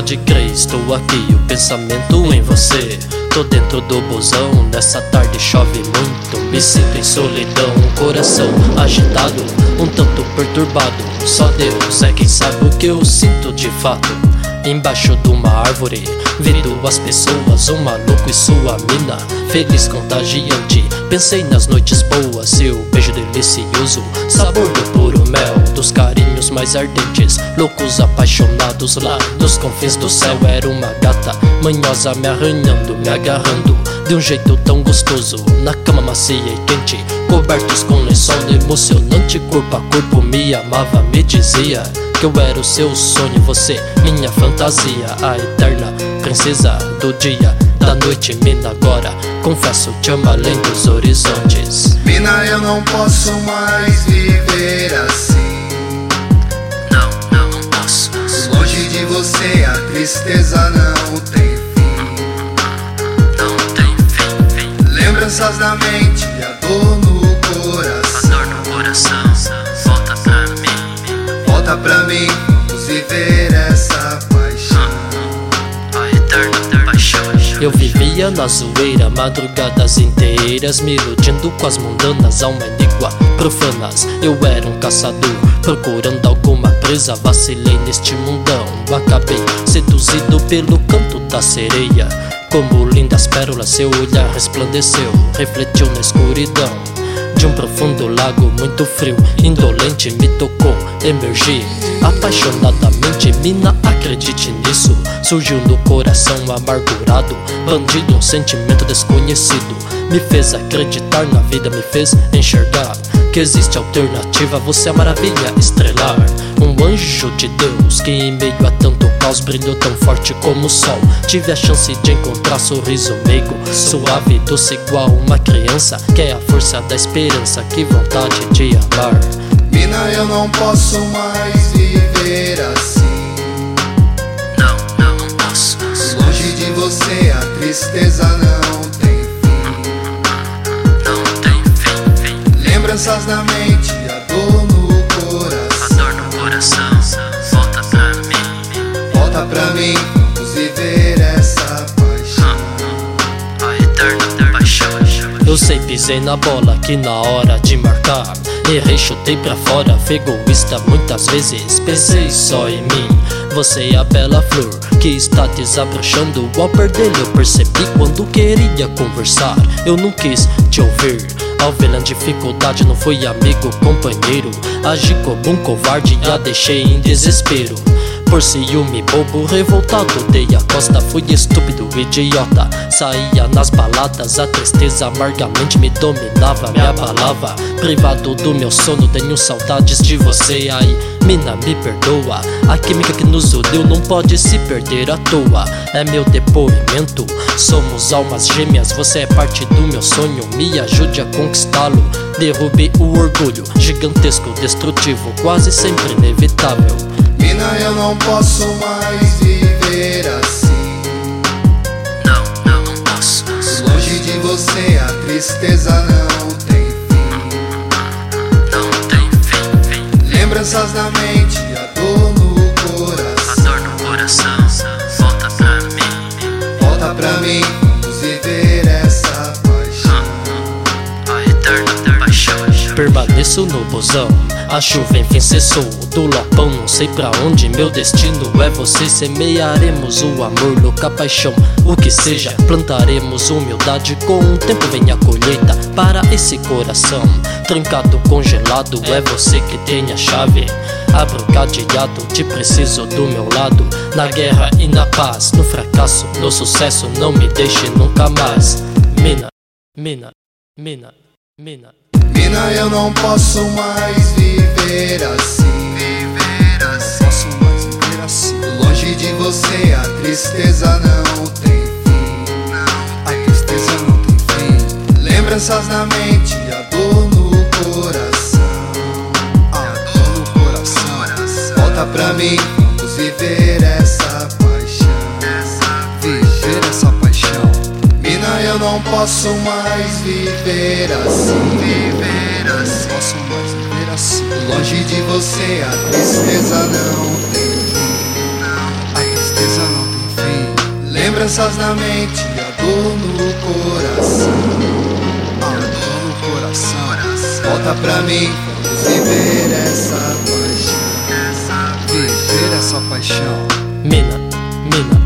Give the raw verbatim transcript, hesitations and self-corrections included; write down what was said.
pode crer, estou aqui, o pensamento em você. Tô dentro do busão, nessa tarde chove muito. Me sinto em solidão, um coração agitado, um tanto perturbado. Só Deus é quem sabe o que eu sinto de fato. Embaixo de uma árvore, vi duas pessoas, um maluco e sua mina, feliz contagiante. Pensei nas noites boas, seu beijo delicioso, sabor do puro mel, dos carinhos mais ardentes. Loucos apaixonados lá nos confins do céu. Era uma gata manhosa me arranhando, me agarrando de um jeito tão gostoso. Na cama macia e quente, cobertos com lençol emocionante. Corpo a corpo me amava, me dizia que eu era o seu sonho, você minha fantasia. A eterna princesa do dia, da noite, mina, agora confesso, te amo além dos horizontes. Mina, eu não posso mais viver assim. Não, não, não posso. Longe de você a tristeza não tem fim. Não tem fim, fim. Lembranças na mente e a dor no coração. A dor no coração, volta pra mim. Volta pra mim, vamos viver essa paixão. A eterna paixão. Eu vivia na zoeira, madrugadas inteiras, me iludindo com as mundanas, alma iníqua, profanas. Eu era um caçador, procurando alguma presa. Vacilei neste mundão, acabei seduzido pelo canto da sereia. Como lindas pérolas, seu olhar resplandeceu, refletiu na escuridão de um profundo lago muito frio. Indolente me tocou, emergi apaixonadamente. Mina, acredite nisso, surgiu no coração amargurado. Bandido, um sentimento desconhecido, me fez acreditar na vida, me fez enxergar que existe alternativa. Você é a maravilha estrelar, um anjo de Deus que em meio a tanto caos brilhou tão forte como o sol. Tive a chance de encontrar sorriso meigo, suave, doce igual uma criança, que é a força da esperança, que vontade de amar. Mina, eu não posso mais viver assim. Não, não, não posso. Longe de você a tristeza não tem fim. Não tem fim, fim. Lembranças na mente e a dor no coração. A dor no coração, volta pra mim. Volta pra mim, vamos viver essa paixão. A eterna paixão. Eu sei, pisei na bola que na hora de marcar errei, chutei pra fora, egoísta muitas vezes. Pensei só em mim, você é a bela flor que está desabrochando. Ao perdê-lo eu percebi quando queria conversar, eu não quis te ouvir. Ao ver a dificuldade não fui amigo, companheiro. Agi como um covarde e a deixei em desespero. Por ciúme bobo, revoltado, dei a costa. Fui estúpido, idiota, saía nas baladas. A tristeza amargamente me dominava, me abalava. Privado do meu sono, tenho saudades de você. Aí, mina, me perdoa, a química que nos uniu não pode se perder à toa. É meu depoimento, somos almas gêmeas. Você é parte do meu sonho, me ajude a conquistá-lo. Derrube o orgulho, gigantesco, destrutivo, quase sempre inevitável. Mina, eu não posso mais viver assim. Não, não, não posso. Longe de você a tristeza não tem fim. Não tem fim, fim. Lembranças na mente e a dor no coração. A dor no coração, volta pra mim. Volta pra mim, vamos viver essa paixão. A eterna paixão. Permaneço no busão, a chuva enfim cessou. Do lapão não sei pra onde, meu destino é você. Semearemos o amor, louca paixão, o que seja. Plantaremos humildade, com o tempo vem a colheita. Para esse coração trancado, congelado, é você que tem a chave. Abro o cadeado, te preciso do meu lado. Na guerra e na paz, no fracasso, no sucesso, não me deixe nunca mais. Mina, mina, mina, mina. Mina, eu não posso mais viver assim. Viver assim. Posso mais viver assim. Longe de você a tristeza não tem fim. Não, a tristeza não tem fim. Lembranças na mente e a dor no coração. A dor no coração. Volta pra mim, vamos viver essa paixão. Viver essa paixão. Mina, eu não posso mais viver assim. Viver assim. Posso mais viver assim. Longe de você a tristeza não tem fim. A tristeza não lembranças na mente, a dor no coração. A dor no coração. Volta pra mim, vamos viver essa paixão. Viver essa paixão. Mina, mina,